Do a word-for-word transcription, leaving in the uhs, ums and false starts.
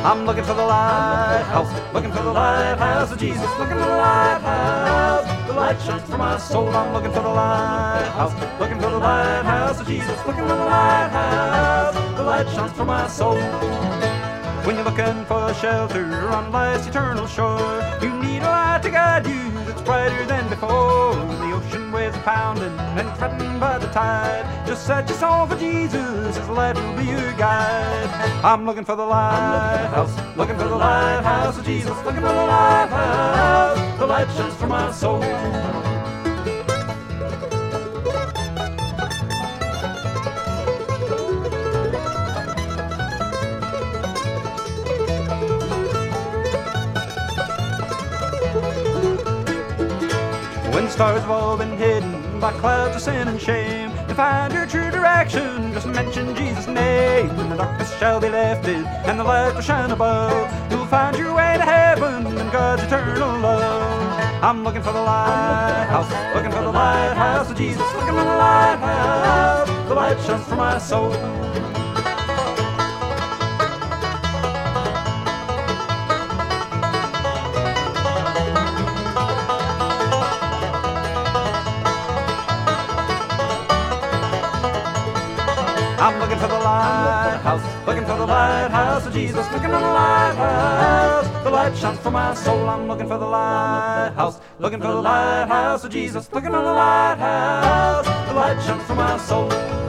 I'm looking for the lighthouse, looking for the lighthouse of Jesus, looking for the lighthouse. The light shines for my soul. I'm looking for the lighthouse, looking for the lighthouse of Jesus, looking for the lighthouse. The light shines for my soul. When you're looking for shelter on life's eternal shore, you need a light to guide you that's brighter than before. The ocean waves are pounding and threatened by the tide. Just set your soul for Jesus, His light will be your guide. I'm looking for the lighthouse, looking for the lighthouse of Jesus, looking for the lighthouse. The light shines for my soul. When stars have all been hidden by clouds of sin and shame, to find your true direction, just mention Jesus' name. And the darkness shall be lifted, and the light will shine above. You'll find your way to heaven and God's eternal love. I'm looking for the lighthouse, looking for the lighthouse of Jesus, looking for the lighthouse. The light shines for my soul. I'm looking for the lighthouse, looking for the lighthouse of Jesus, looking for the lighthouse. The light shines for my soul. I'm looking for the lighthouse, looking for the lighthouse of Jesus, looking for the lighthouse. The light shines for my soul.